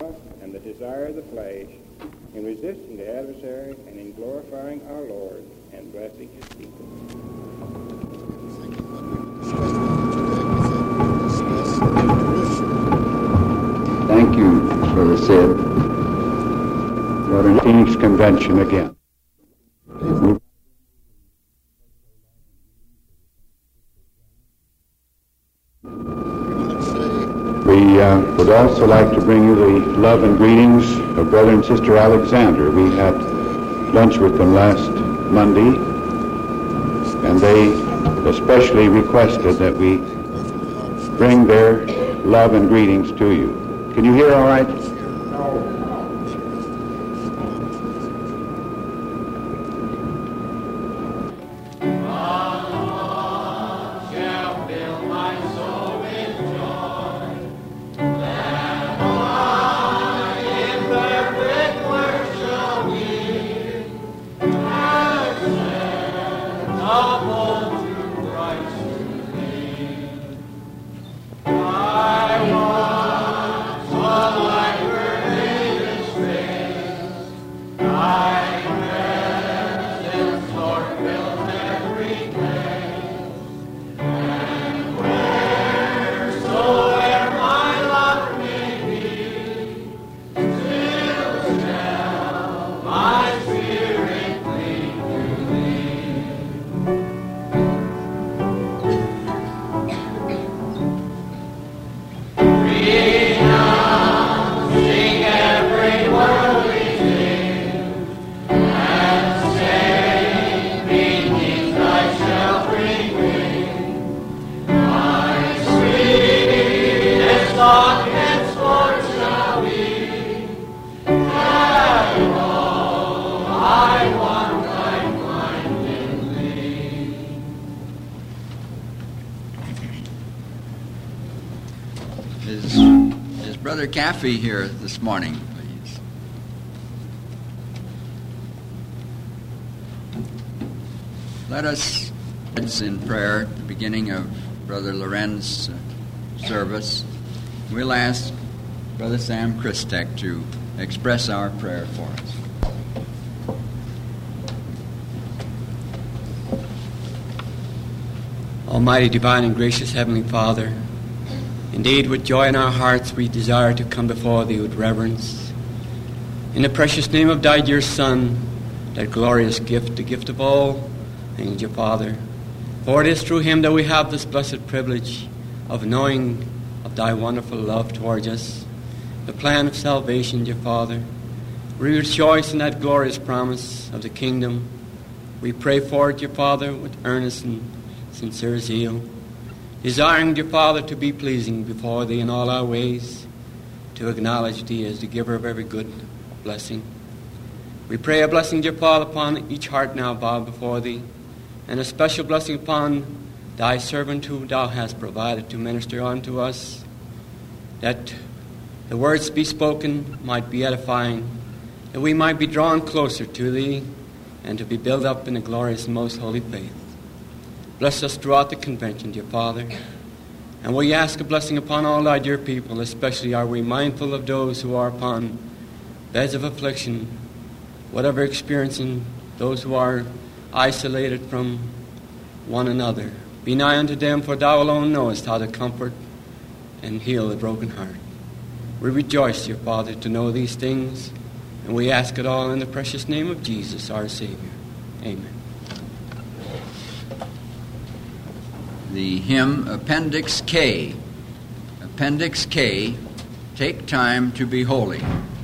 and the desire of the flesh, in resisting the adversary and in glorifying our Lord and blessing his people. Thank you, Brother Sid. We're in Phoenix Convention again. We would also like to bring you the love and greetings of Brother and Sister Alexander. We had lunch with them last Monday, and they especially requested that we bring their love and greetings to you. Can you hear all right? Is Brother Caffey here this morning, please? Let us in prayer at the beginning of Brother Loren's service. We'll ask Brother Sam Christek to express our prayer for us. Almighty, divine, and gracious Heavenly Father, indeed, with joy in our hearts, we desire to come before Thee with reverence. In the precious name of Thy dear Son, that glorious gift, the gift of all things, dear Father. For it is through Him that we have this blessed privilege of knowing of Thy wonderful love towards us, the plan of salvation, dear Father. We rejoice in that glorious promise of the kingdom. We pray for it, dear Father, with earnest and sincere zeal, desiring, dear Father, to be pleasing before Thee in all our ways, to acknowledge Thee as the giver of every good blessing. We pray a blessing, dear Father, upon each heart now bowed before Thee, and a special blessing upon Thy servant who Thou hast provided to minister unto us, that the words be spoken might be edifying, that we might be drawn closer to Thee, and to be built up in a glorious and most holy faith. Bless us throughout the convention, dear Father. And we ask a blessing upon all Thy dear people, especially are we mindful of those who are upon beds of affliction, whatever experiencing, those who are isolated from one another. Be nigh unto them, for Thou alone knowest how to comfort and heal the broken heart. We rejoice, dear Father, to know these things, and we ask it all in the precious name of Jesus, our Savior. Amen. The hymn Appendix K. Appendix K, Take Time to Be Holy.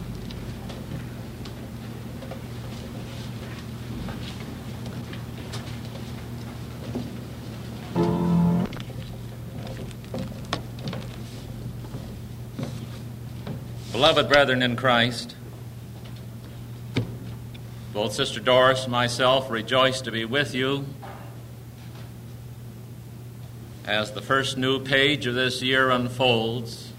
Beloved brethren in Christ, both Sister Doris and myself rejoice to be with you as the first new page of this year unfolds,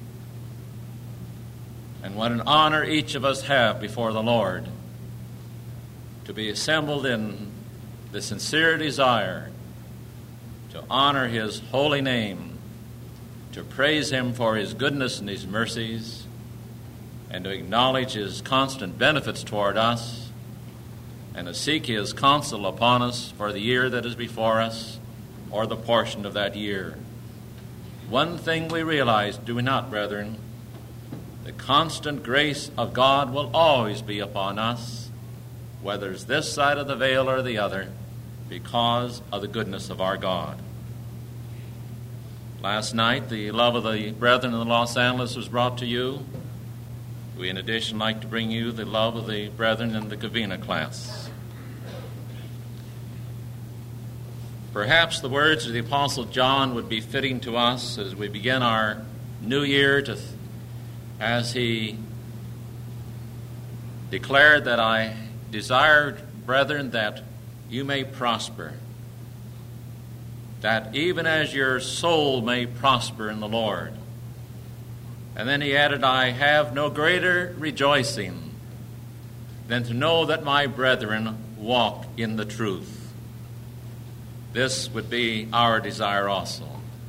and what an honor each of us have before the Lord to be assembled in the sincere desire to honor His holy name, to praise Him for His goodness and His mercies, and to acknowledge his constant benefits toward us, and to seek his counsel upon us for the year that is before us, or the portion of that year. One thing we realize, do we not, brethren? The constant grace of God will always be upon us, whether it's this side of the veil or the other, because of the goodness of our God. Last night, the love of the brethren in Los Angeles was brought to you. We, in addition, like to bring you the love of the brethren in the Covina class. Perhaps the words of the Apostle John would be fitting to us as we begin our new year, as he declared that I desired, brethren, that you may prosper, that even as your soul may prosper in the Lord. And then he added, I have no greater rejoicing than to know that my brethren walk in the truth. This would be our desire also.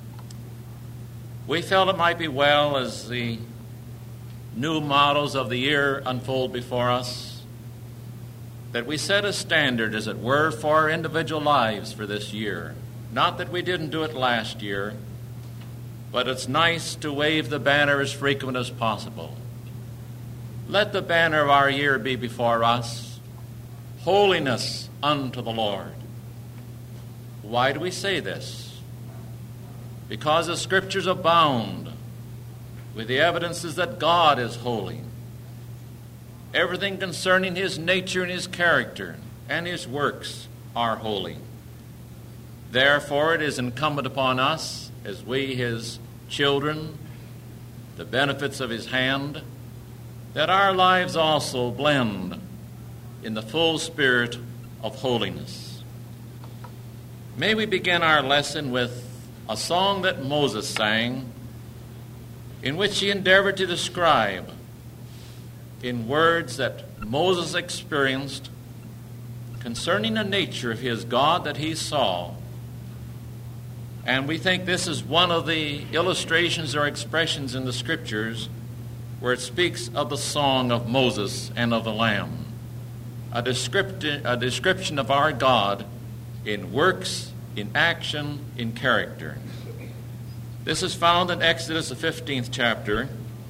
We felt it might be well, as the new models of the year unfold before us, that we set a standard, as it were, for our individual lives for this year. Not that we didn't do it last year, but it's nice to wave the banner as frequent as possible. Let the banner of our year be before us, holiness unto the Lord. Why do we say this? Because the Scriptures abound with the evidences that God is holy. Everything concerning his nature and his character and his works are holy. Therefore, it is incumbent upon us, as we, his children, the benefits of his hand, that our lives also blend in the full spirit of holiness. May we begin our lesson with a song that Moses sang, in which he endeavored to describe, in words that Moses experienced, concerning the nature of his God that he saw. And we think this is one of the illustrations or expressions in the Scriptures where it speaks of the song of Moses and of the Lamb, a description of our God in works, in action, in character. This is found in Exodus, the 15th chapter,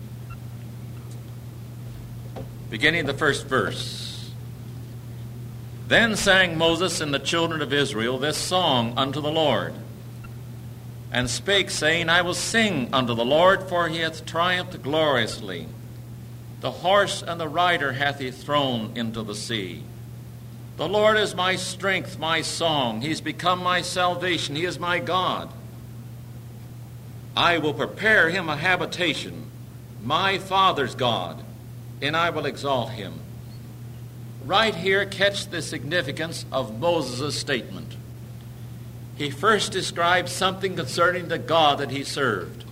beginning the first verse. Then sang Moses and the children of Israel this song unto the Lord, and spake, saying, I will sing unto the Lord, for he hath triumphed gloriously. The horse and the rider hath he thrown into the sea. The Lord is my strength, my song. He is become my salvation. He is my God. I will prepare him a habitation, my father's God, and I will exalt him. Right here, catch the significance of Moses' statement. He first describes something concerning the God that he served.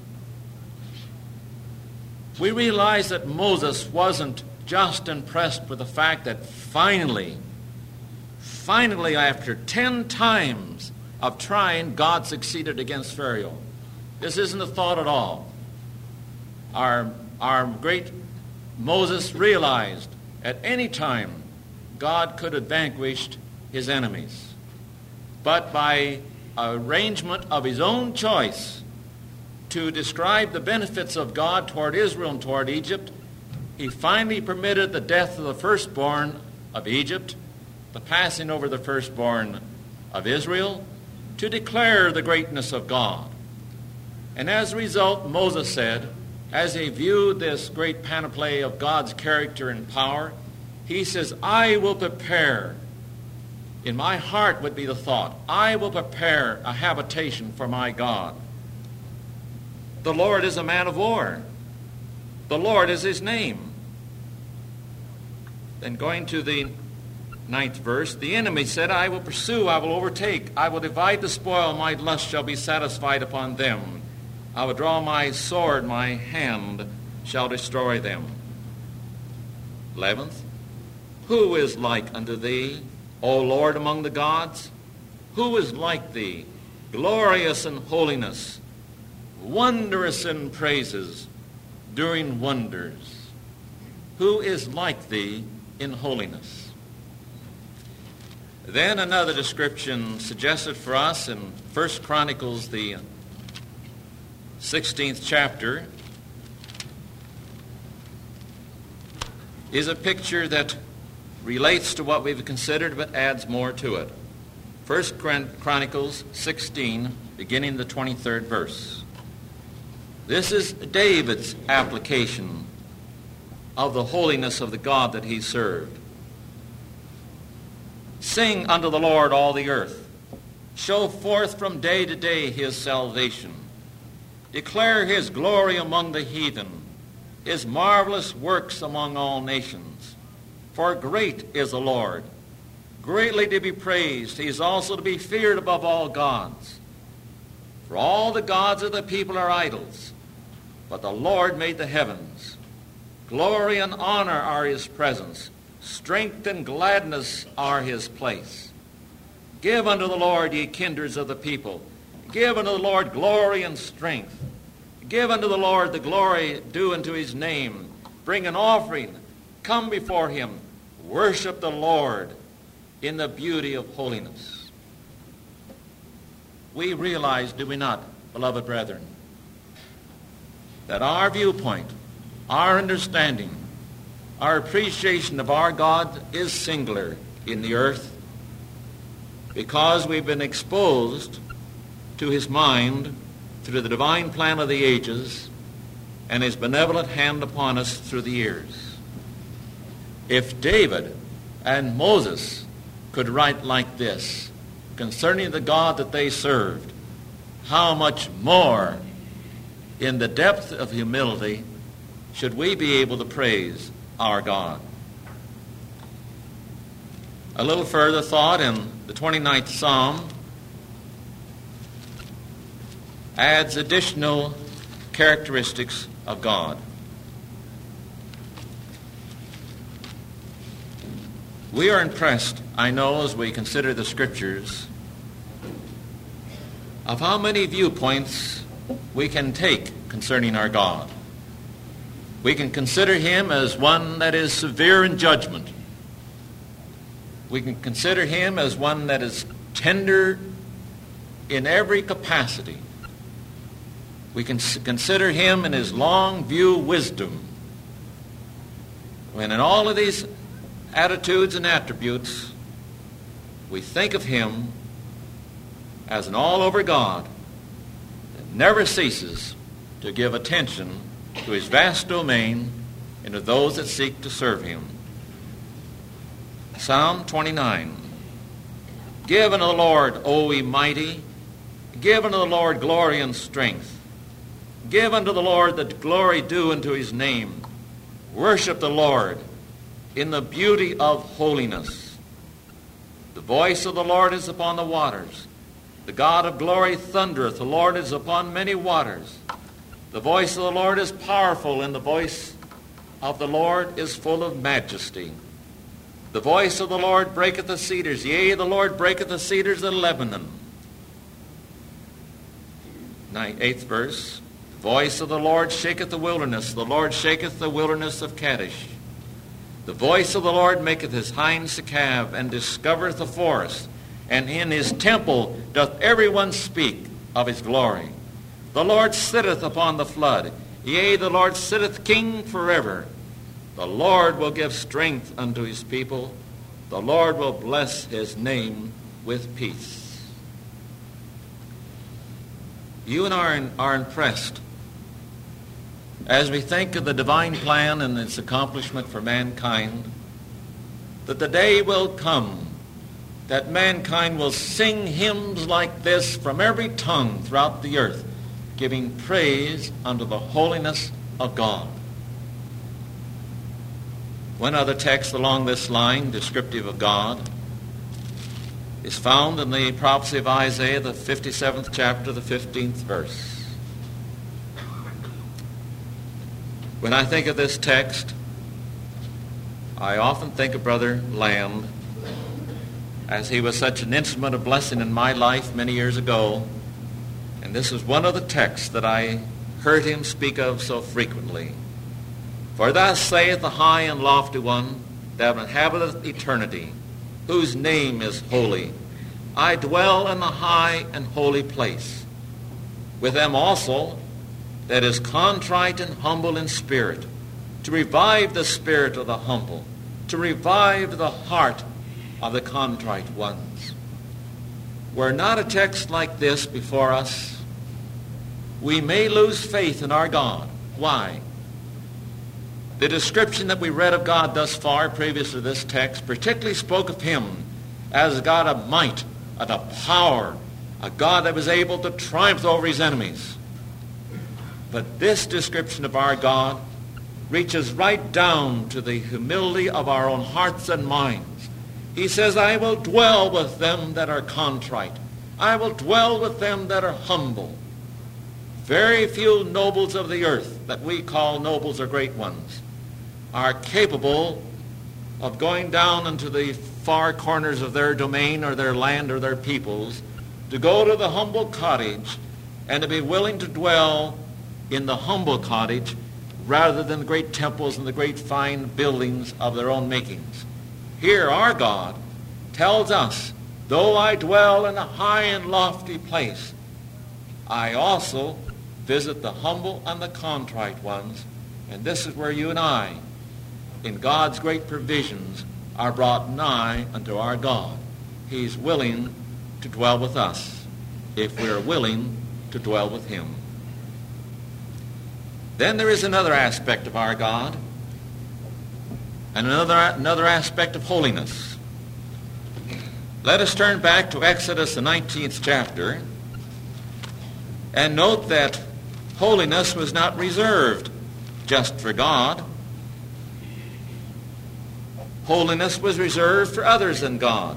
We realize that Moses wasn't just impressed with the fact that finally, after 10 times of trying, God succeeded against Pharaoh. This isn't a thought at all. Our great Moses realized at any time God could have vanquished his enemies. But by arrangement of his own choice to describe the benefits of God toward Israel and toward Egypt, he finally permitted the death of the firstborn of Egypt, the passing over the firstborn of Israel, to declare the greatness of God. And as a result, Moses said, as he viewed this great panoply of God's character and power, he says, I will prepare. In my heart would be the thought, I will prepare a habitation for my God. The Lord is a man of war. The Lord is his name. Then going to the 9th verse, the enemy said, I will pursue, I will overtake, I will divide the spoil, my lust shall be satisfied upon them. I will draw my sword, my hand shall destroy them. 11th, who is like unto thee, O Lord, among the gods? Who is like thee, glorious in holiness, wondrous in praises, doing wonders? who is like thee in holiness? Then another description suggested for us in 1 Chronicles, the 16th chapter, is a picture that relates to what we've considered but adds more to it. 1 Chronicles 16, beginning the 23rd verse. This is David's application of the holiness of the God that he served. Sing unto the Lord all the earth. Show forth from day to day his salvation. Declare his glory among the heathen, his marvelous works among all nations. For great is the Lord, greatly to be praised. He is also to be feared above all gods. For all the gods of the people are idols, but the Lord made the heavens. Glory and honor are his presence. Strength and gladness are his place. Give unto the Lord, ye kindreds of the people. Give unto the Lord glory and strength. Give unto the Lord the glory due unto his name. Bring an offering. Come before him. Worship the Lord in the beauty of holiness. We realize, do we not, beloved brethren, that our viewpoint, our understanding, our appreciation of our God is singular in the earth because we've been exposed to his mind through the divine plan of the ages and his benevolent hand upon us through the years. If David and Moses could write like this concerning the God that they served, how much more in the depth of humility should we be able to praise our God? A little further thought in the 29th Psalm adds additional characteristics of God. We are impressed, I know, as we consider the Scriptures, of how many viewpoints we can take concerning our God. We can consider him as one that is severe in judgment. We can consider him as one that is tender in every capacity. We can consider him in his long view wisdom. When in all of these attitudes and attributes, we think of him as an all-over God that never ceases to give attention to his vast domain and to those that seek to serve him. Psalm 29. Give unto the Lord, O ye mighty, give unto the Lord glory and strength. Give unto the Lord the glory due unto his name. Worship the Lord in the beauty of holiness. The voice of the Lord is upon the waters. The God of glory thundereth. The Lord is upon many waters. The voice of the Lord is powerful, and the voice of the Lord is full of majesty. The voice of the Lord breaketh the cedars. Yea, the Lord breaketh the cedars of Lebanon. 8th verse. The voice of the Lord shaketh the wilderness. The Lord shaketh the wilderness of Kadesh. The voice of the Lord maketh his hinds to calve, and discovereth the forest. And in his temple doth everyone speak of his glory. The Lord sitteth upon the flood. Yea, the Lord sitteth king forever. The Lord will give strength unto his people. The Lord will bless his name with peace. You and I are impressed as we think of the divine plan and its accomplishment for mankind, that the day will come that mankind will sing hymns like this from every tongue throughout the earth, giving praise unto the holiness of God. One other text along this line, descriptive of God, is found in the prophecy of Isaiah, the 57th chapter, the 15th verse. When I think of this text, I often think of Brother Land, as he was such an instrument of blessing in my life many years ago. And this is one of the texts that I heard him speak of so frequently. For thus saith the high and lofty one that inhabiteth eternity, whose name is holy. I dwell in the high and holy place, with them also that is contrite and humble in spirit, to revive the spirit of the humble, to revive the heart of the contrite ones. Were not a text like this before us, we may lose faith in our God. Why? The description that we read of God thus far, previous to this text, particularly spoke of him as a God of might and of power, a God that was able to triumph over his enemies. But this description of our God reaches right down to the humility of our own hearts and minds. He says, I will dwell with them that are contrite. I will dwell with them that are humble. Very few nobles of the earth that we call nobles or great ones are capable of going down into the far corners of their domain or their land or their peoples to go to the humble cottage and to be willing to dwell in the humble cottage rather than the great temples and the great fine buildings of their own makings. Here our God tells us, though I dwell in a high and lofty place, I also visit the humble and the contrite ones, and this is where you and I, in God's great provisions, are brought nigh unto our God. He's willing to dwell with us if we are willing to dwell with him. Then there is another aspect of our God, and another aspect of holiness. Let us turn back to Exodus, the 19th chapter, and note that holiness was not reserved just for God. Holiness was reserved for others than God.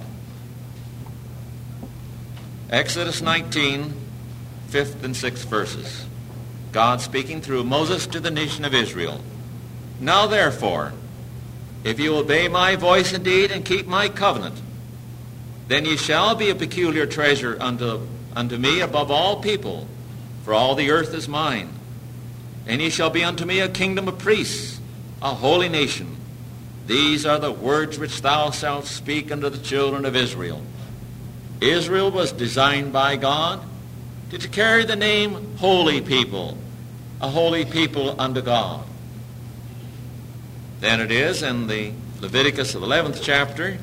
Exodus 19, 5th and 6th verses. God speaking through Moses to the nation of Israel. Now therefore, if you obey my voice indeed and keep my covenant, then ye shall be a peculiar treasure unto me above all people, for all the earth is mine. And ye shall be unto me a kingdom of priests, a holy nation. These are the words which thou shalt speak unto the children of Israel. Israel was designed by God to carry the name holy people, a holy people unto God. Then it is in the Leviticus, the 11th chapter,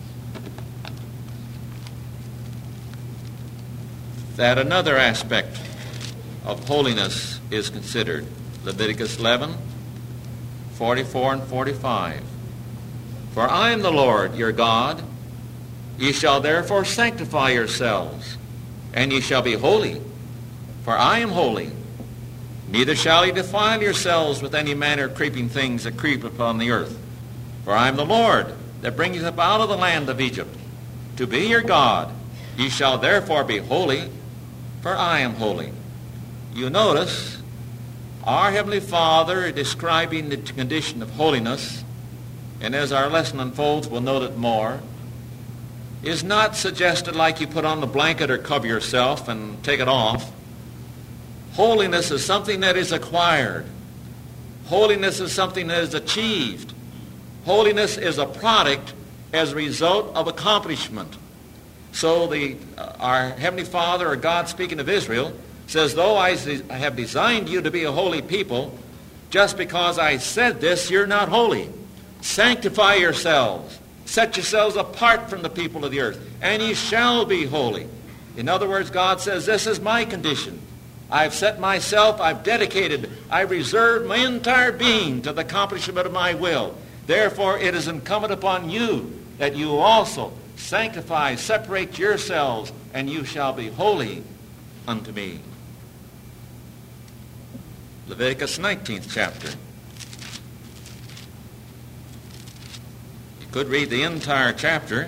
that another aspect of holiness is considered. Leviticus 11, 44 and 45. For I am the Lord your God. Ye shall therefore sanctify yourselves, and ye shall be holy, for I am holy. Neither shall ye defile yourselves with any manner of creeping things that creep upon the earth. For I am the Lord that bring you up out of the land of Egypt, to be your God. Ye shall therefore be holy, for I am holy. You notice, our Heavenly Father describing the condition of holiness, and as our lesson unfolds we'll note it more, is not suggested like you put on the blanket or cover yourself and take it off. Holiness is something that is acquired. Holiness is something that is achieved. Holiness is a product as a result of accomplishment. So our Heavenly Father, or God speaking of Israel, says, though I have designed you to be a holy people, just because I said this, you're not holy. Sanctify yourselves. Set yourselves apart from the people of the earth, and ye shall be holy. In other words, God says, this is my condition. I've set myself, I've dedicated, I've reserved my entire being to the accomplishment of my will. Therefore, it is incumbent upon you that you also sanctify, separate yourselves, and you shall be holy unto me. Leviticus 19th chapter. You could read the entire chapter,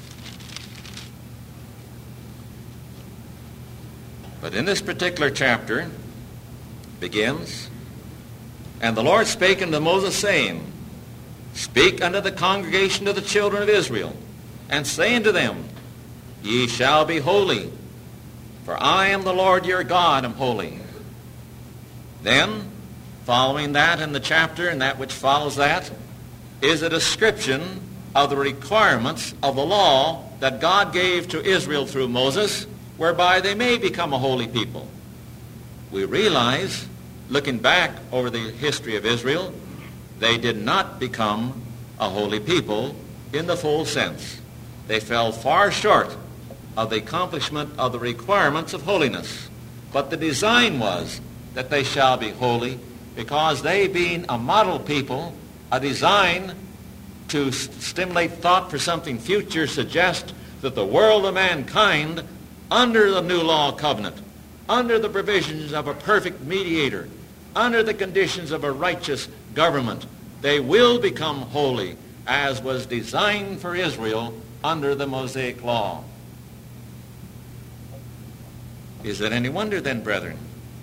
but in this particular chapter begins, and the Lord spake unto Moses, saying, Speak unto the congregation of the children of Israel, and say unto them, Ye shall be holy, for I am the Lord your God, am holy. Then Following that in the chapter and that which follows that is a description of the requirements of the law that God gave to Israel through Moses, whereby they may become a holy people. We realize, looking back over the history of Israel, they did not become a holy people in the full sense. They fell far short of the accomplishment of the requirements of holiness. But the design was that they shall be holy, because they, being a model people, a design to stimulate thought for something future, suggest that the world of mankind, under the new law covenant, under the provisions of a perfect mediator, under the conditions of a righteous government, they will become holy, as was designed for Israel under the Mosaic law. Is it any wonder then, brethren,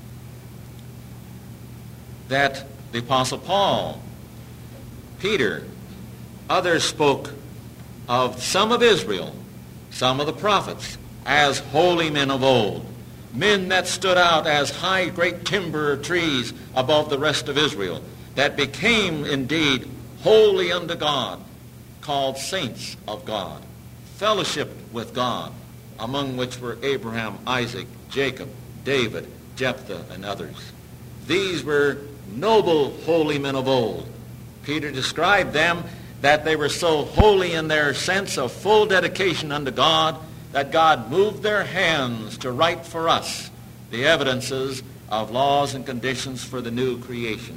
that the Apostle Paul, Peter, others spoke of some of Israel, some of the prophets, as holy men of old, men that stood out as high, great timber trees above the rest of Israel, that became indeed holy unto God, called saints of God, fellowship with God, among which were Abraham, Isaac, Jacob, David, Jephthah, and others. These were noble, holy men of old. Peter described them that they were so holy in their sense of full dedication unto God that God moved their hands to write for us the evidences of laws and conditions for the new creation.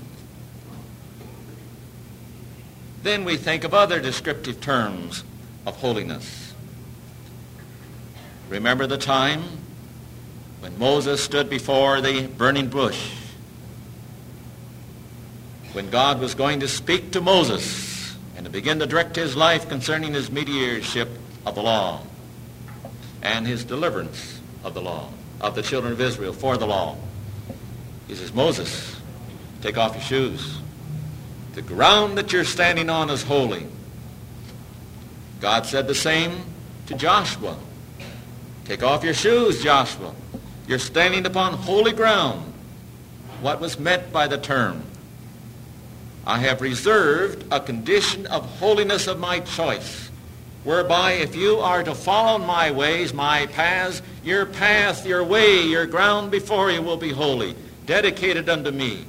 Then we think of other descriptive terms of holiness. Remember the time when Moses stood before the burning bush, when God was going to speak to Moses and to begin to direct his life concerning his mediatorship of the law and his deliverance of the law, of the children of Israel for the law. He says, Moses, take off your shoes. The ground that you're standing on is holy. God said the same to Joshua. Take off your shoes, Joshua. You're standing upon holy ground. What was meant by the term? I have reserved a condition of holiness of my choice, whereby if you are to follow my ways, my paths, your path, your way, your ground before you will be holy, dedicated unto me.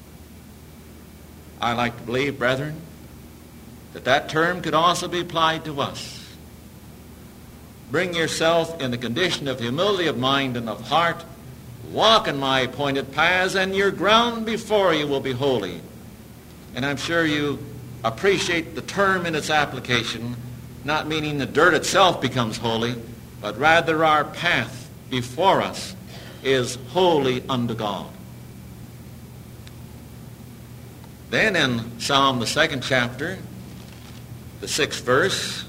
I like to believe, brethren, that that term could also be applied to us. Bring yourself in the condition of humility of mind and of heart, walk in my appointed paths, and your ground before you will be holy. And I'm sure you appreciate the term in its application, not meaning the dirt itself becomes holy, but rather our path before us is holy unto God. Then in Psalm, the 2nd chapter, the 6th verse,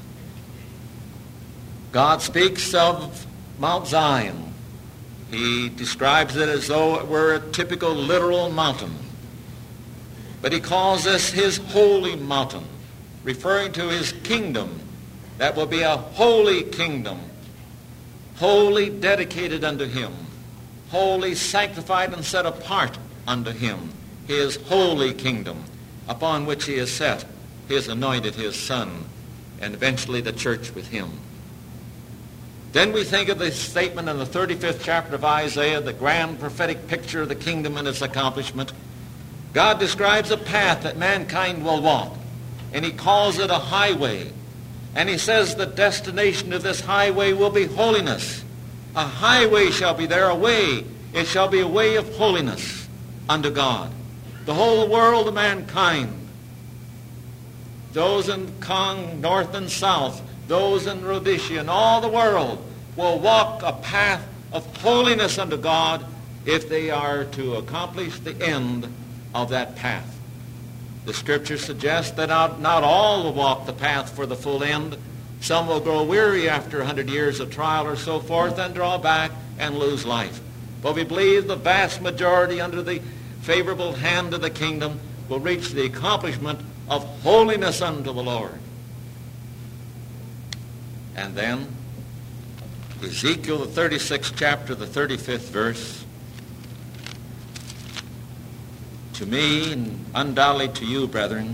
God speaks of Mount Zion. He describes it as though it were a typical literal mountain. But he calls this his holy mountain, referring to his kingdom. That will be a holy kingdom, wholly dedicated unto him, wholly sanctified and set apart unto him, his holy kingdom, upon which he has set his anointed, his Son, and eventually the church with him. Then we think of the statement in the 35th chapter of Isaiah, the grand prophetic picture of the kingdom and its accomplishment. God describes a path that mankind will walk, and he calls it a highway. And he says the destination of this highway will be holiness. A highway shall be there, a way. It shall be a way of holiness unto God. The whole world of mankind, those in Kong, north and south, those in Rhodesia, and all the world will walk a path of holiness unto God if they are to accomplish the end of that path. The Scripture suggests that not all will walk the path for the full end. Some will grow weary after 100 years of trial or so forth and draw back and lose life. But we believe the vast majority under the favorable hand of the kingdom will reach the accomplishment of holiness unto the Lord. And then Ezekiel, the 36th chapter, the 35th verse. to me, and undoubtedly to you, brethren,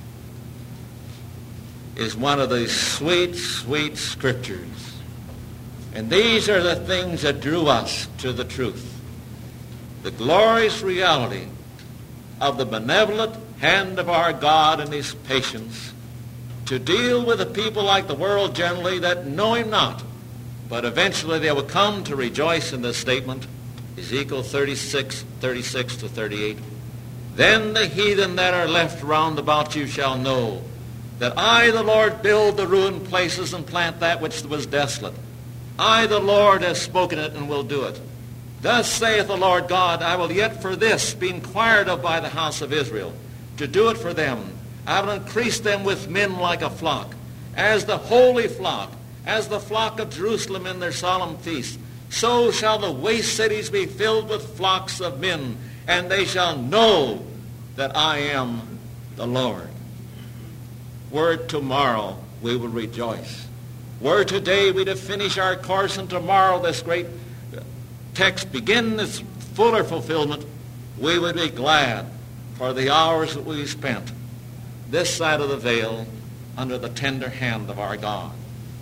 is one of these sweet, sweet scriptures. And these are the things that drew us to the truth. The glorious reality of the benevolent hand of our God and his patience to deal with a people like the world generally that know him not, but eventually they will come to rejoice in this statement, Ezekiel 36 to 38. Then the heathen that are left round about you shall know that I, the Lord, build the ruined places and plant that which was desolate. I, the Lord, have spoken it and will do it. Thus saith the Lord God, I will yet for this be inquired of by the house of Israel, to do it for them. I will increase them with men like a flock, as the holy flock, as the flock of Jerusalem in their solemn feast. So shall the waste cities be filled with flocks of men, and they shall know that I am the Lord. Were it tomorrow, we will rejoice. Were today we to finish our course, and tomorrow this great text begin its fuller fulfillment, we would be glad for the hours that we spent this side of the veil under the tender hand of our God.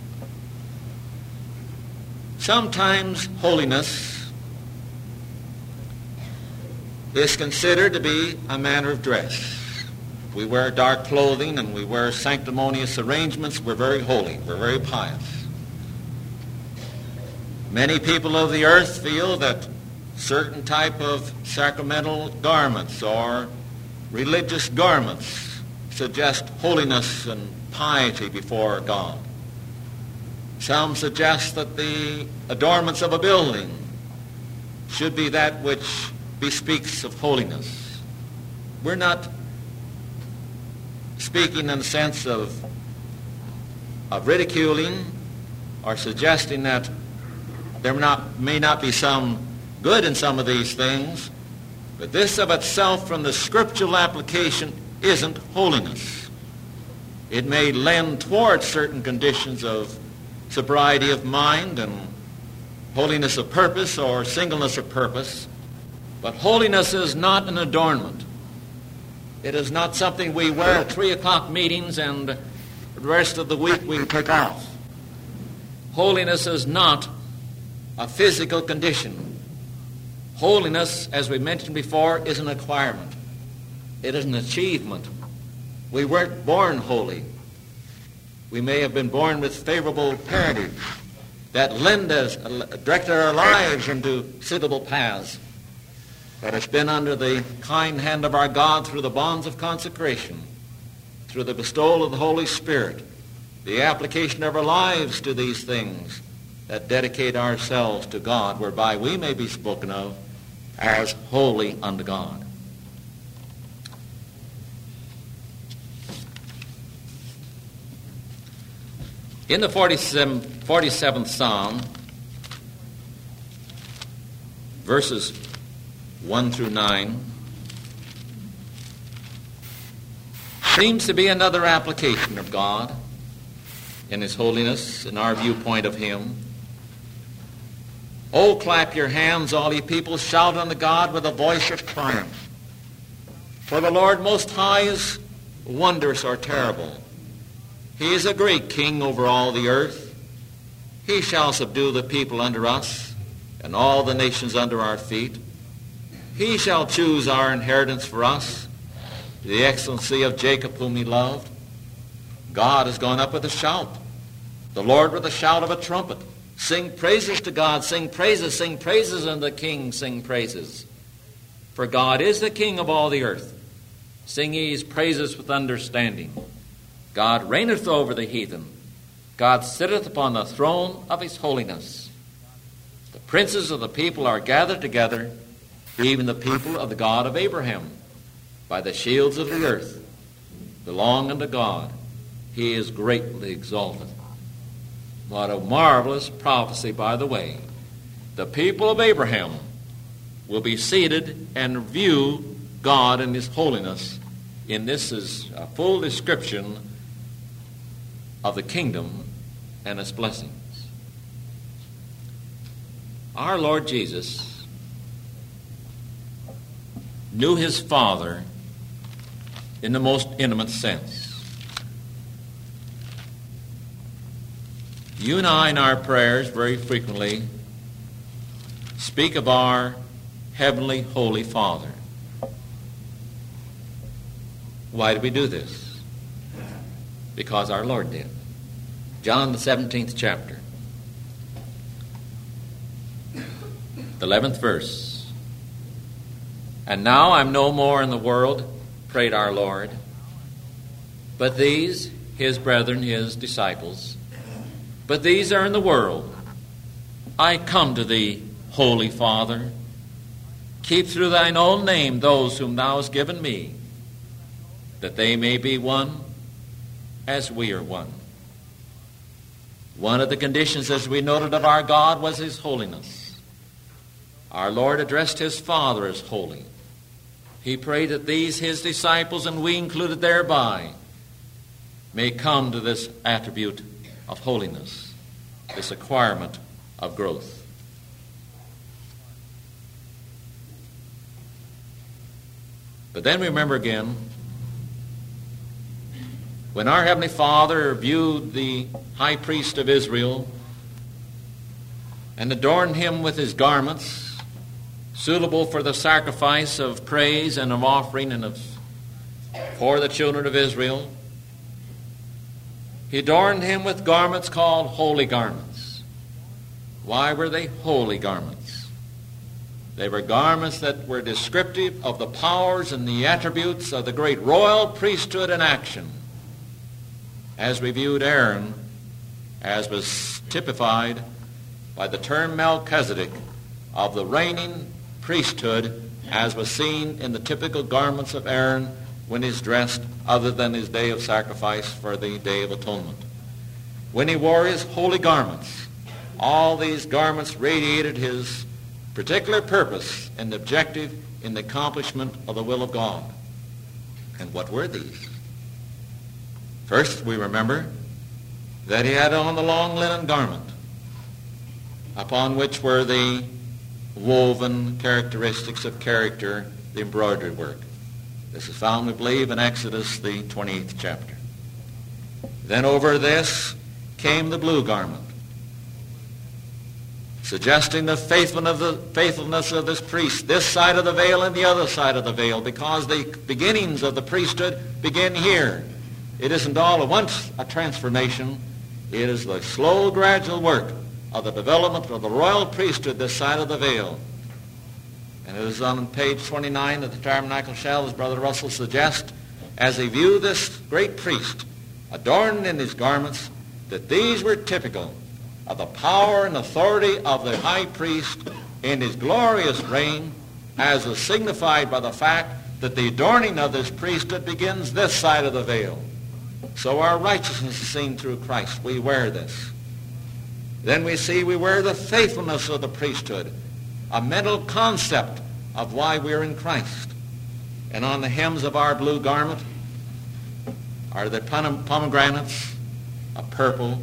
Sometimes holiness is considered to be a manner of dress. We wear dark clothing and we wear sanctimonious arrangements. We're very holy. We're very pious. Many people of the earth feel that certain type of sacramental garments or religious garments suggest holiness and piety before God. Some suggest that the adornments of a building should be that which bespeaks of holiness. We're not speaking in the sense of ridiculing or suggesting that there may not be some good in some of these things, but this of itself from the scriptural application isn't holiness. It may lend towards certain conditions of sobriety of mind and holiness of purpose or singleness of purpose, but holiness is not an adornment. It is not something we wear at 3 o'clock meetings and the rest of the week we pick off. Holiness is not a physical condition. Holiness, as we mentioned before, is an acquirement. It is an achievement. We weren't born holy. We may have been born with favorable parentage that directed our lives into suitable paths. But it's been under the kind hand of our God through the bonds of consecration, through the bestowal of the Holy Spirit, the application of our lives to these things that dedicate ourselves to God, whereby we may be spoken of as holy unto God. In the 47th Psalm, verses 1 through 9, seems to be another application of God in his holiness, in our viewpoint of him. Oh, clap your hands, all ye people, shout unto God with a voice of triumph. For the Lord Most High is wondrous or terrible. He is a great king over all the earth. He shall subdue the people under us, and all the nations under our feet. He shall choose our inheritance for us, the excellency of Jacob whom he loved. God has gone up with a shout, the Lord with the shout of a trumpet. Sing praises to God, sing praises unto the King, sing praises. For God is the King of all the earth. Sing ye his praises with understanding. God reigneth over the heathen. God sitteth upon the throne of his holiness. The princes of the people are gathered together, even the people of the God of Abraham. By the shields of the earth belong unto God. He is greatly exalted. What a marvelous prophecy, by the way. The people of Abraham will be seated and view God in his holiness. And this is a full description of the kingdom and its blessings. Our Lord Jesus knew his Father in the most intimate sense. You and I in our prayers very frequently speak of our heavenly Holy Father. Why do we do this? Because our Lord did. John the 17th chapter, the 11th verse. And now I'm no more in the world, prayed our Lord, but these, his brethren, his disciples, but these are in the world. I come to thee, Holy Father. Keep through thine own name those whom thou hast given me, that they may be one as we are one. One of the conditions, as we noted, of our God was his holiness. Our Lord addressed his Father as holy. He prayed that these, his disciples, and we included thereby, may come to this attribute of holiness, this acquirement of growth. But then remember again, when our Heavenly Father viewed the high priest of Israel and adorned him with his garments, suitable for the sacrifice of praise and of offering and for the children of Israel, he adorned him with garments called holy garments. Why were they holy garments? They were garments that were descriptive of the powers and the attributes of the great royal priesthood in action, as we viewed Aaron, as was typified by the term Melchizedek of the reigning priesthood, as was seen in the typical garments of Aaron when he's dressed, other than his day of sacrifice for the Day of Atonement. When he wore his holy garments, all these garments radiated his particular purpose and objective in the accomplishment of the will of God. And what were these? First, we remember that he had on the long linen garment, upon which were the woven characteristics of character, the embroidery work. This is found, we believe, in Exodus, the 28th chapter. Then over this came the blue garment, suggesting the faithfulness of this priest, this side of the veil and the other side of the veil, because the beginnings of the priesthood begin here. It isn't all at once a transformation. It is the slow, gradual work of the development of the royal priesthood this side of the veil. And it is on page 29 of the Tabernacle Shell, as Brother Russell suggests, as he viewed this great priest adorned in his garments, that these were typical of the power and authority of the high priest in his glorious reign, as was signified by the fact that the adorning of this priesthood begins this side of the veil. So our righteousness is seen through Christ. We wear this. Then we see we wear the faithfulness of the priesthood, a mental concept of why we're in Christ. And on the hems of our blue garment are the pomegranates of purple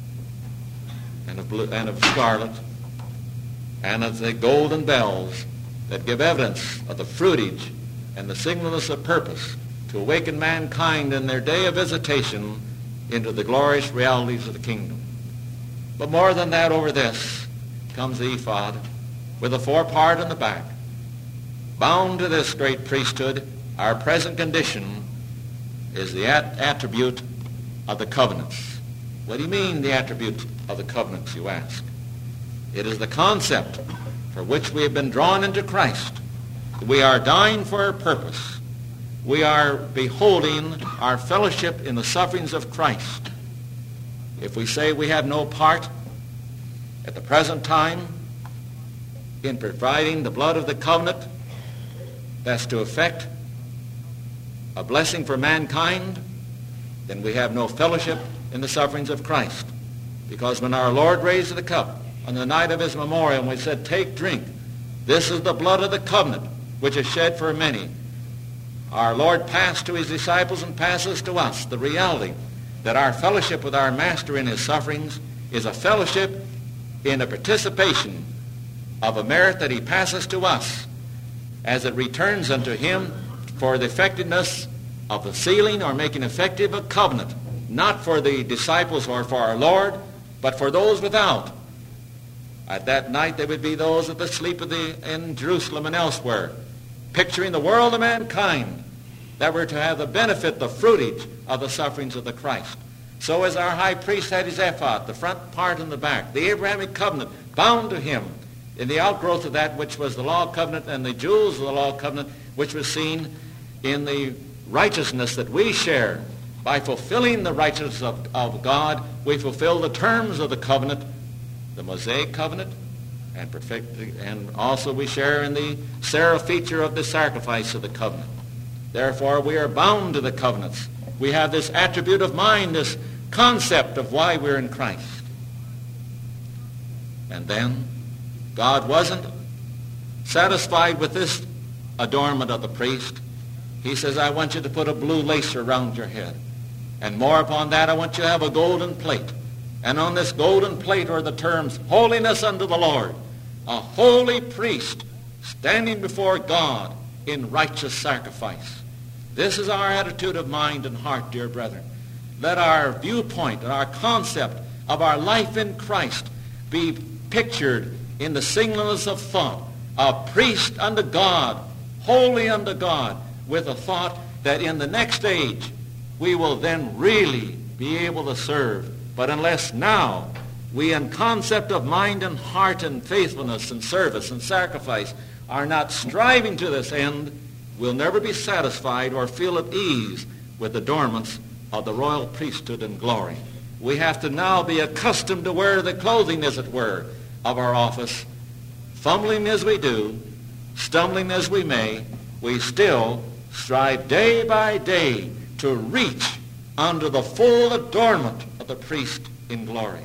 and of blue and of scarlet, and of the golden bells that give evidence of the fruitage and the singleness of purpose to awaken mankind in their day of visitation into the glorious realities of the kingdom. But more than that, over this comes the ephod with a forepart in the back. Bound to this great priesthood, our present condition is the attribute of the covenants. What do you mean, the attribute of the covenants, you ask? It is the concept for which we have been drawn into Christ. We are dying for a purpose. We are beholding our fellowship in the sufferings of Christ. If we say we have no part at the present time in providing the blood of the covenant that's to effect a blessing for mankind, then we have no fellowship in the sufferings of Christ. Because when our Lord raised the cup on the night of his memorial, and we said, "Take, drink, this is the blood of the covenant, which is shed for many," our Lord passed to his disciples and passes to us the reality that our fellowship with our Master in his sufferings is a fellowship in a participation of a merit that he passes to us as it returns unto him for the effectiveness of the sealing or making effective a covenant, not for the disciples or for our Lord, but for those without. At that night they would be those at the sleep in Jerusalem and elsewhere, picturing the world of mankind that were to have the benefit, the fruitage of the sufferings of the Christ. So as our high priest had his ephod, the front part and the back, the Abrahamic covenant bound to him in the outgrowth of that which was the law covenant and the jewels of the law covenant, which was seen in the righteousness that we share. By fulfilling the righteousness of God, we fulfill the terms of the covenant, the Mosaic covenant, and also we share in the seraph feature of the sacrifice of the covenant. Therefore, we are bound to the covenants. We have this attribute of mind, this concept of why we're in Christ. And then, God wasn't satisfied with this adornment of the priest. He says, I want you to put a blue lace around your head. And more upon that, I want you to have a golden plate. And on this golden plate are the terms, holiness unto the Lord, a holy priest standing before God in righteous sacrifice. This is our attitude of mind and heart, dear brethren. Let our viewpoint and our concept of our life in Christ be pictured in the singleness of thought, a priest unto God, holy unto God, with a thought that in the next age we will then really be able to serve. But unless now we in concept of mind and heart and faithfulness and service and sacrifice are not striving to this end, we'll never be satisfied or feel at ease with the adornments of the royal priesthood and glory. We have to now be accustomed to wear the clothing, as it were, of our office. Fumbling as we do, stumbling as we may, we still strive day by day to reach under the full adornment of the priest in glory.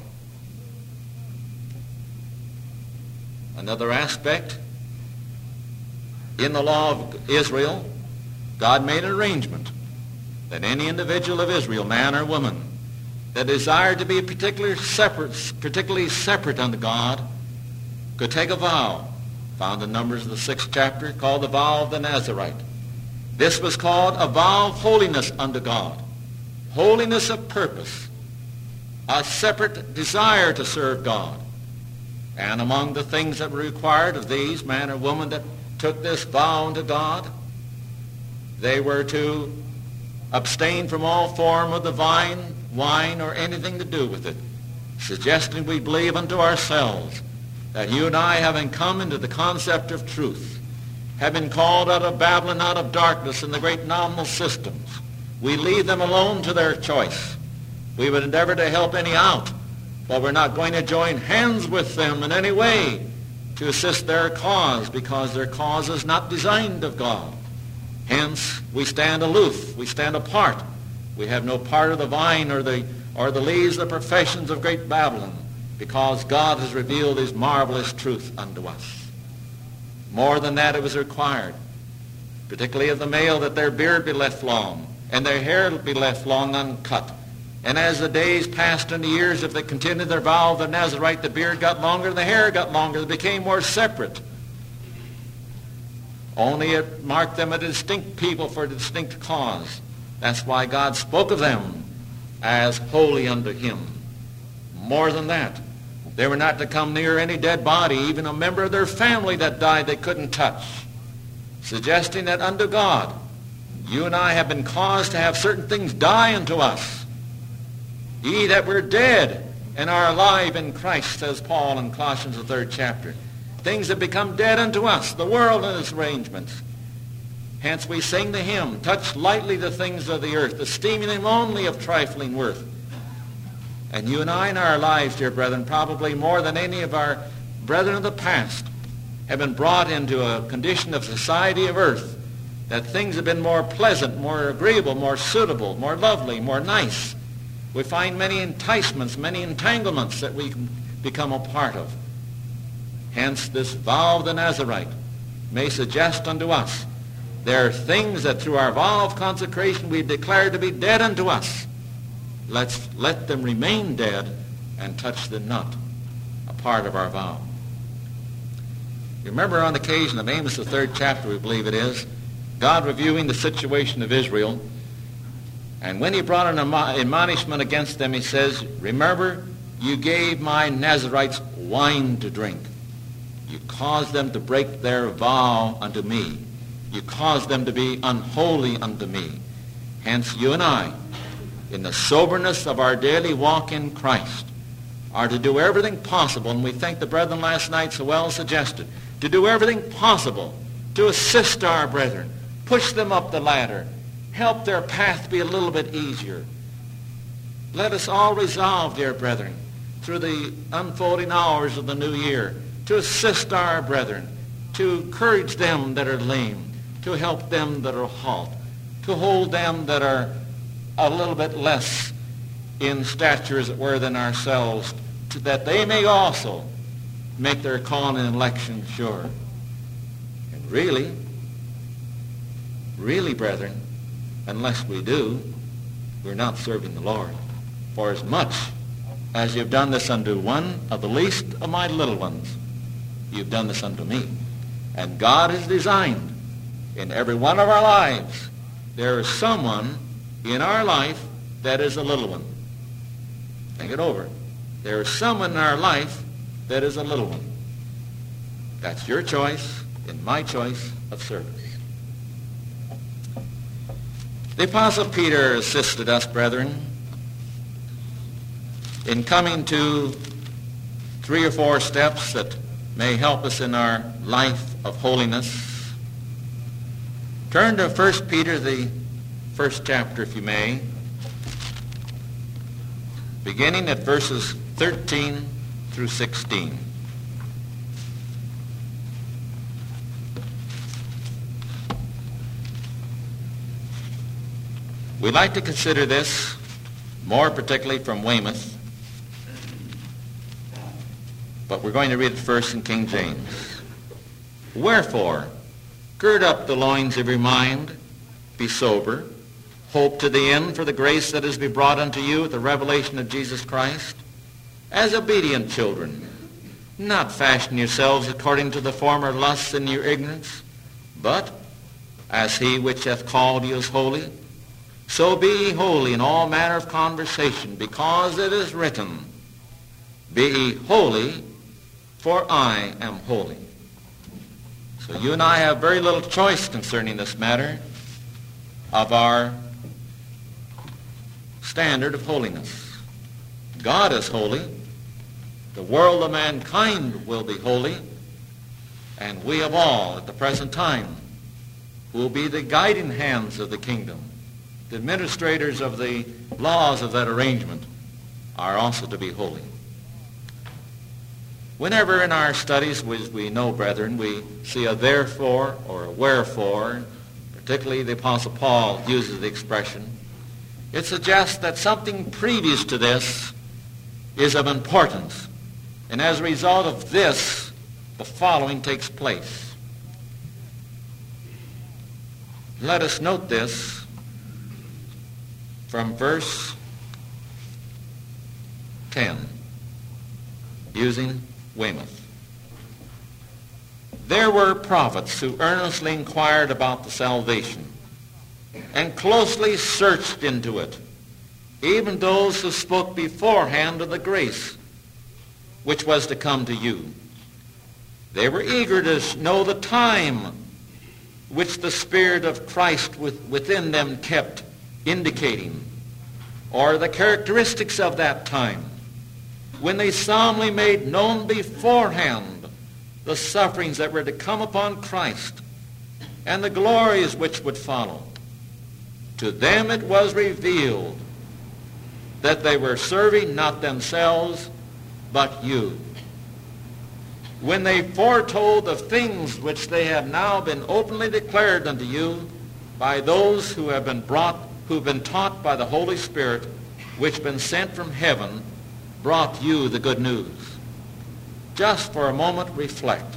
Another aspect, in the law of Israel, God made an arrangement that any individual of Israel, man or woman, that desired to be particularly separate unto God, could take a vow, found in Numbers the 6th chapter, called the vow of the Nazarite. This was called a vow of holiness unto God, holiness of purpose, a separate desire to serve God. And among the things that were required of these, man or woman that took this vow unto God, they were to abstain from all form of the wine, or anything to do with it, suggesting we believe unto ourselves that you and I, having come into the concept of truth, have been called out of Babylon, out of darkness and the great nominal systems, we leave them alone to their choice. We would endeavor to help any out, but we're not going to join hands with them in any way to assist their cause, because their cause is not designed of God. Hence, we stand aloof, we stand apart. We have no part of the vine or the leaves of the professions of great Babylon, because God has revealed his marvelous truth unto us. More than that, it was required, particularly of the male, that their beard be left long, and their hair be left long uncut. And as the days passed and the years, if they continued their vow of the Nazarite, the beard got longer and the hair got longer. They became more separate. Only it marked them a distinct people for a distinct cause. That's why God spoke of them as holy unto him. More than that, they were not to come near any dead body, even a member of their family that died they couldn't touch, suggesting that unto God, you and I have been caused to have certain things die unto us. Ye that were dead and are alive in Christ, says Paul in Colossians the 3rd chapter. Things that become dead unto us, the world and its arrangements. Hence we sing the hymn, touch lightly the things of the earth, esteeming them only of trifling worth. And you and I in our lives, dear brethren, probably more than any of our brethren of the past, have been brought into a condition of society of earth, that things have been more pleasant, more agreeable, more suitable, more lovely, more nice. We find many enticements, many entanglements that we can become a part of. Hence this vow of the Nazarite may suggest unto us, there are things that through our vow of consecration we declare to be dead unto us. Let's let them remain dead and touch them not, a part of our vow. You remember on the occasion of Amos, the 3rd chapter, we believe it is, God reviewing the situation of Israel. And when he brought an admonishment against them, he says, remember, you gave my Nazarites wine to drink. You caused them to break their vow unto me. You caused them to be unholy unto me. Hence you and I, in the soberness of our daily walk in Christ, are to do everything possible, and we think the brethren last night so well suggested, to do everything possible to assist our brethren, push them up the ladder, help their path be a little bit easier. Let us all resolve, dear brethren, through the unfolding hours of the new year, to assist our brethren, to encourage them that are lame, to help them that are halt, to hold them that are a little bit less in stature, as it were, than ourselves, that they may also make their calling and election sure. And really, brethren, unless we do, we're not serving the Lord. For as much as you've done this unto one of the least of my little ones, you've done this unto me. And God has designed in every one of our lives, there is someone in our life that is a little one. Think it over. There is someone in our life that is a little one. That's your choice and my choice of service. The Apostle Peter assisted us, brethren, in coming to 3 or 4 steps that may help us in our life of holiness. Turn to 1 Peter, the 1st chapter, if you may, beginning at verses 13 through 16. We'd like to consider this more particularly from Weymouth, but we're going to read it first in King James. Wherefore, gird up the loins of your mind, be sober, hope to the end for the grace that is to be brought unto you at the revelation of Jesus Christ, as obedient children, not fashion yourselves according to the former lusts in your ignorance, but as he which hath called you is holy, so be ye holy in all manner of conversation, because it is written, be ye holy, for I am holy. So you and I have very little choice concerning this matter of our standard of holiness. God is holy. The world of mankind will be holy. And we of all, at the present time, will be the guiding hands of the kingdom. The administrators of the laws of that arrangement are also to be holy. Whenever in our studies, we know, brethren, we see a therefore or a wherefore, particularly the Apostle Paul uses the expression, it suggests that something previous to this is of importance. And as a result of this, the following takes place. Let us note this from verse 10, using Weymouth. There were prophets who earnestly inquired about the salvation and closely searched into it, even those who spoke beforehand of the grace which was to come to you. They were eager to know the time which the Spirit of Christ within them kept indicating, or the characteristics of that time, when they solemnly made known beforehand the sufferings that were to come upon Christ and the glories which would follow. To them it was revealed that they were serving not themselves, but you. When they foretold the things which they have now been openly declared unto you by those who have been taught by the Holy Spirit, which been sent from heaven, brought you the good news. Just for a moment reflect.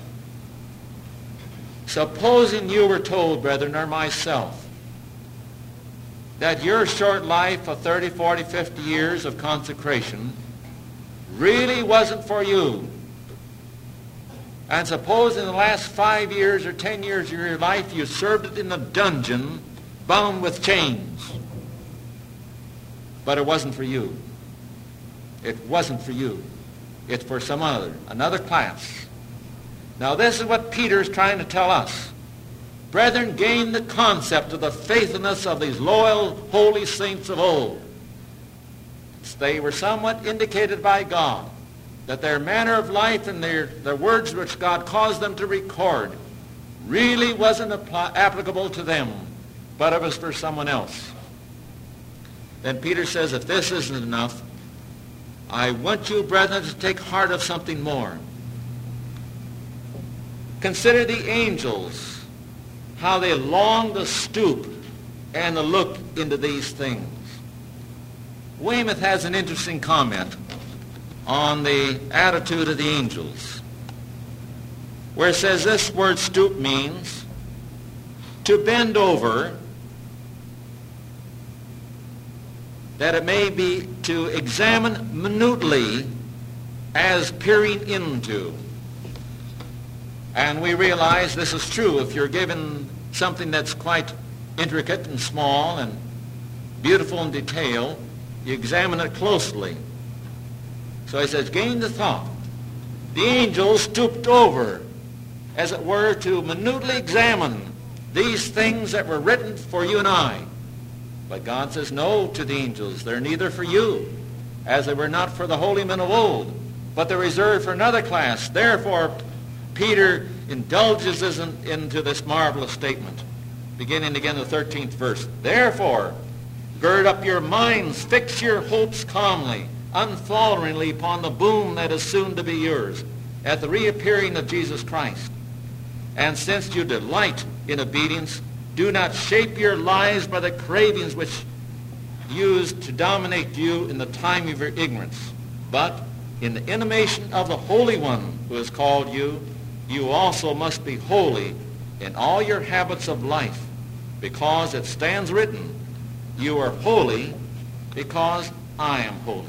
Supposing you were told, brethren, or myself, that your short life of 30, 40, 50 years of consecration really wasn't for you, And suppose in the last 5 years or 10 years of your life you served it in a dungeon bound with chains. But it wasn't for you. It wasn't for you. It's for some another class. Now this is what Peter is trying to tell us. Brethren, gain the concept of the faithfulness of these loyal, holy saints of old. They were somewhat indicated by God that their manner of life and their words which God caused them to record really wasn't applicable to them, but it was for someone else. Then Peter says, if this isn't enough, I want you, brethren, to take heart of something more. Consider the angels, how they long to stoop and to look into these things. Weymouth has an interesting comment on the attitude of the angels, where it says this word stoop means to bend over, that it may be to examine minutely as peering into. And we realize this is true. If you're given something that's quite intricate and small and beautiful in detail, you examine it closely. So he says, gain the thought. The angels stooped over, as it were, to minutely examine these things that were written for you and I. But God says no to the angels. They're neither for you, as they were not for the holy men of old, but they're reserved for another class. Therefore, Peter indulges us into this marvelous statement, beginning again the 13th verse. Therefore, gird up your minds, fix your hopes calmly, unfalteringly upon the boon that is soon to be yours, at the reappearing of Jesus Christ. And since you delight in obedience, do not shape your lives by the cravings which used to dominate you in the time of your ignorance, but in the intimation of the Holy One who has called you, you also must be holy in all your habits of life, because it stands written, you are holy because I am holy.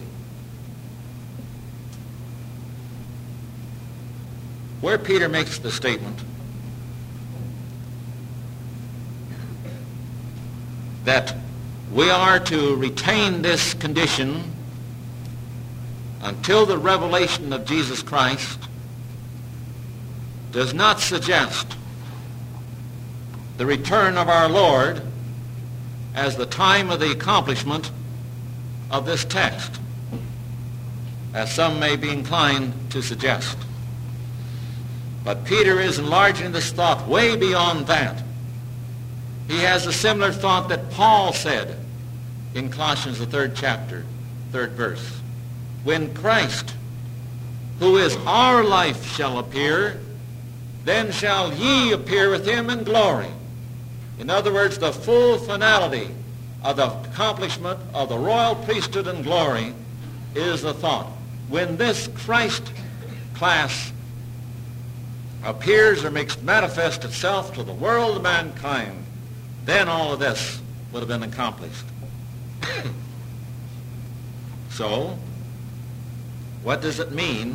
Where Peter makes the statement that we are to retain this condition until the revelation of Jesus Christ does not suggest the return of our Lord as the time of the accomplishment of this text, as some may be inclined to suggest. But Peter is enlarging this thought way beyond that. He has a similar thought that Paul said in Colossians, the 3rd chapter, 3rd verse. When Christ, who is our life, shall appear, then shall ye appear with him in glory. In other words, the full finality of the accomplishment of the royal priesthood and glory is the thought. When this Christ class appears or makes manifest itself to the world of mankind, then all of this would have been accomplished. So, what does it mean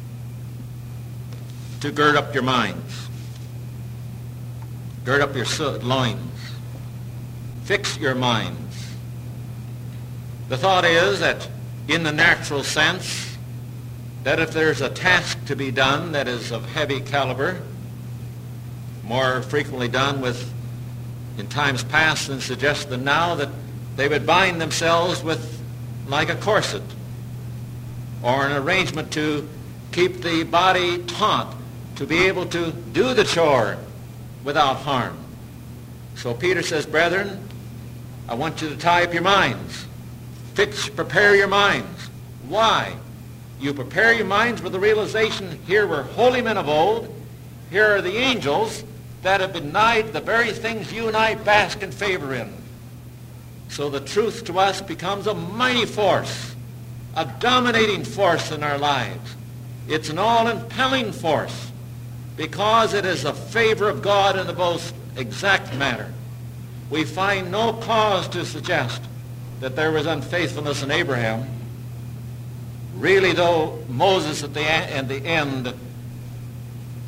to gird up your minds? Gird up your loins. Fix your minds. The thought is that in the natural sense, that if there's a task to be done that is of heavy caliber, more frequently done with in times past than suggested now, that they would bind themselves with like a corset or an arrangement to keep the body taut to be able to do the chore without harm. So Peter says, brethren, I want you to tie up your minds. Prepare your minds. Why? You prepare your minds with the realization, here were holy men of old, here are the angels that have denied the very things you and I bask in favor in. So the truth to us becomes a mighty force, a dominating force in our lives. It's an all-impelling force because it is a favor of God in the most exact manner. We find no cause to suggest that there was unfaithfulness in Abraham. Really, though, Moses at the end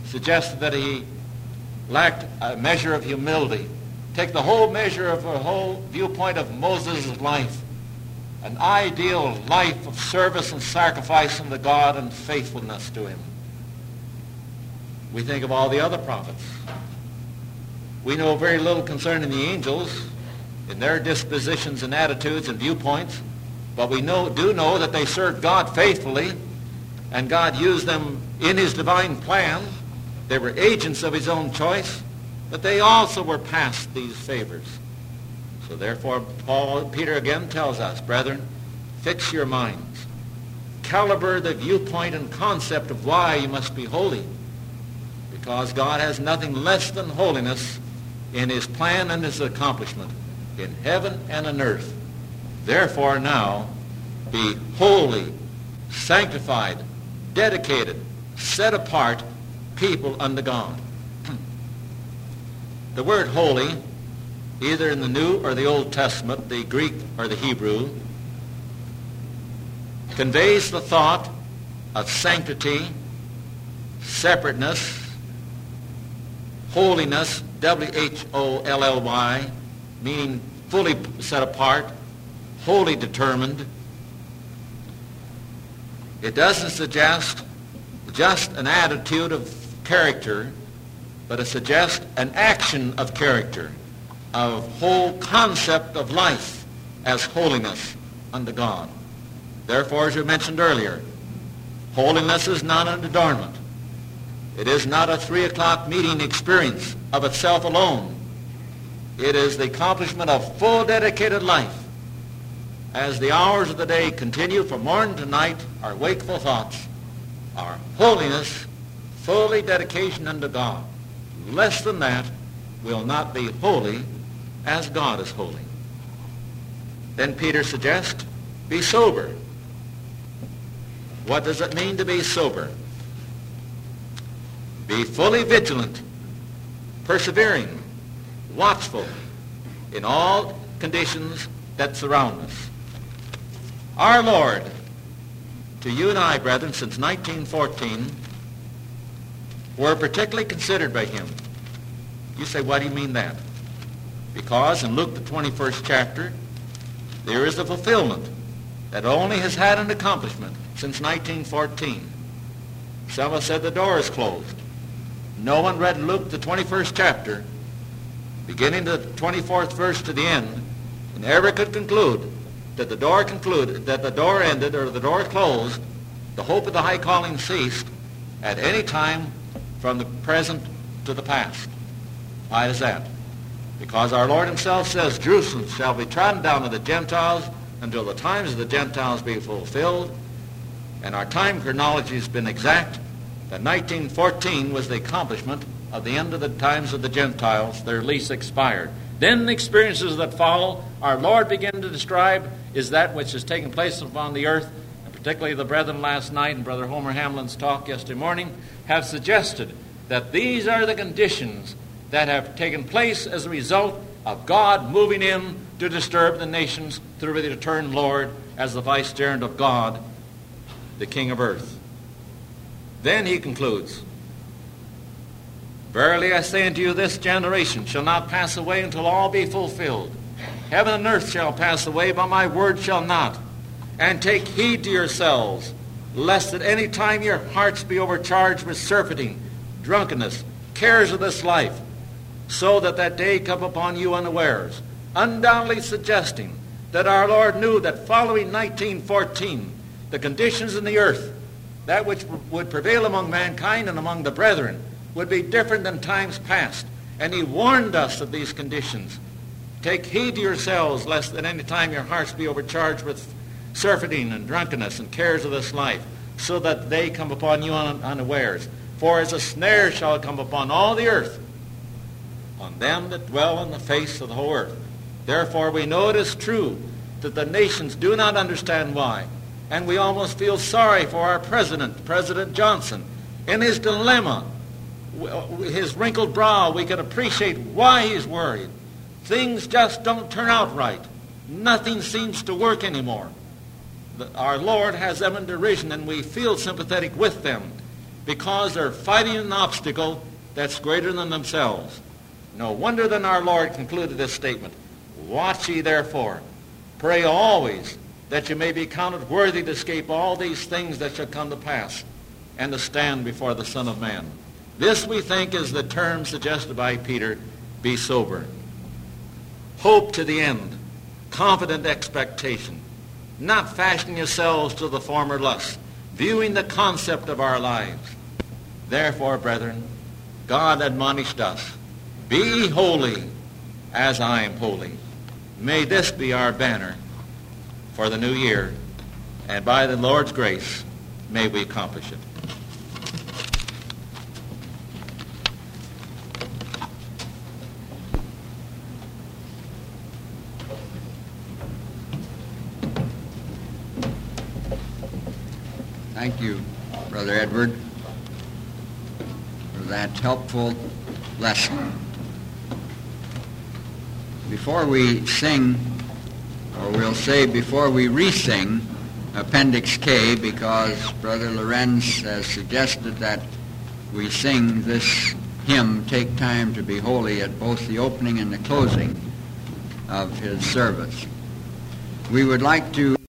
suggested that he lacked a measure of humility. Take the whole measure of the whole viewpoint of Moses' life, an ideal life of service and sacrifice unto God and faithfulness to him. We think of all the other prophets. We know very little concerning the angels in their dispositions and attitudes and viewpoints, but we do know that they served God faithfully, and God used them in his divine plan. They were agents of his own choice, but they also were past these favors. So therefore, Peter again tells us, brethren, fix your minds. Caliber the viewpoint and concept of why you must be holy, because God has nothing less than holiness in his plan and his accomplishment in heaven and on earth. Therefore now, be holy, sanctified, dedicated, set apart people unto God. The word holy, either in the New or the Old Testament, the Greek or the Hebrew, conveys the thought of sanctity, separateness, holiness, W-H-O-L-L-Y, meaning fully set apart, wholly determined. It doesn't suggest just an attitude of character, but it suggests an action of character, of whole concept of life as holiness unto God. Therefore, as you mentioned earlier, holiness is not an adornment. It is not a 3 o'clock meeting experience of itself alone. It is the accomplishment of full dedicated life. As the hours of the day continue from morning to night, our wakeful thoughts, our holiness, fully dedication unto God. Less than that will not be holy as God is holy. Then Peter suggests, be sober. What does it mean to be sober? Be fully vigilant, persevering, watchful in all conditions that surround us. Our Lord, to you and I, brethren, since 1914, were particularly considered by him. You say, why do you mean that? Because in Luke the 21st chapter, there is a fulfillment that only has had an accomplishment since 1914. Some have said the door is closed. No one read Luke the 21st chapter, beginning the 24th verse to the end, and ever could conclude that the door ended or the door closed, the hope of the high calling ceased at any time from the present to the past. Why is that? Because our Lord himself says, Jerusalem shall be trodden down of the Gentiles until the times of the Gentiles be fulfilled. And our time chronology has been exact, that 1914 was the accomplishment of the end of the times of the Gentiles. Their lease expired. Then the experiences that follow, our Lord began to describe, is that which has taken place upon the earth, and particularly the brethren last night and Brother Homer Hamlin's talk yesterday morning have suggested that these are the conditions that have taken place as a result of God moving in to disturb the nations through the eternal Lord as the vicegerent of God, the King of earth. Then he concludes, verily I say unto you, this generation shall not pass away until all be fulfilled. Heaven and earth shall pass away, but my word shall not. And take heed to yourselves, lest at any time your hearts be overcharged with surfeiting, drunkenness, cares of this life, so that that day come upon you unawares. Undoubtedly suggesting that our Lord knew that following 1914, the conditions in the earth, that which would prevail among mankind and among the brethren, would be different than times past. And he warned us of these conditions. Take heed to yourselves, lest at any time your hearts be overcharged with surfeiting and drunkenness and cares of this life, so that they come upon you unawares. For as a snare shall it come upon all the earth, on them that dwell on the face of the whole earth. Therefore we know it is true that the nations do not understand why. And we almost feel sorry for our president, President Johnson. In his dilemma, his wrinkled brow, we can appreciate why he's worried. Things just don't turn out right. Nothing seems to work anymore. Our Lord has them in derision, and we feel sympathetic with them, because they're fighting an obstacle that's greater than themselves. No wonder then our Lord concluded this statement, "Watch ye therefore, pray always, that you may be counted worthy to escape all these things that shall come to pass, and to stand before the Son of Man." This, we think, is the term suggested by Peter, be sober. Hope to the end, confident expectation, not fashioning yourselves to the former lusts, viewing the concept of our lives. Therefore, brethren, God admonished us, "Be ye holy as I am holy." May this be our banner for the new year, and by the Lord's grace, may we accomplish it. Thank you, Brother Edward, for that helpful lesson. Before we sing, or we'll say before we re-sing Appendix K, because Brother Lorenz has suggested that we sing this hymn, "Take Time to Be Holy," at both the opening and the closing of his service. We would like to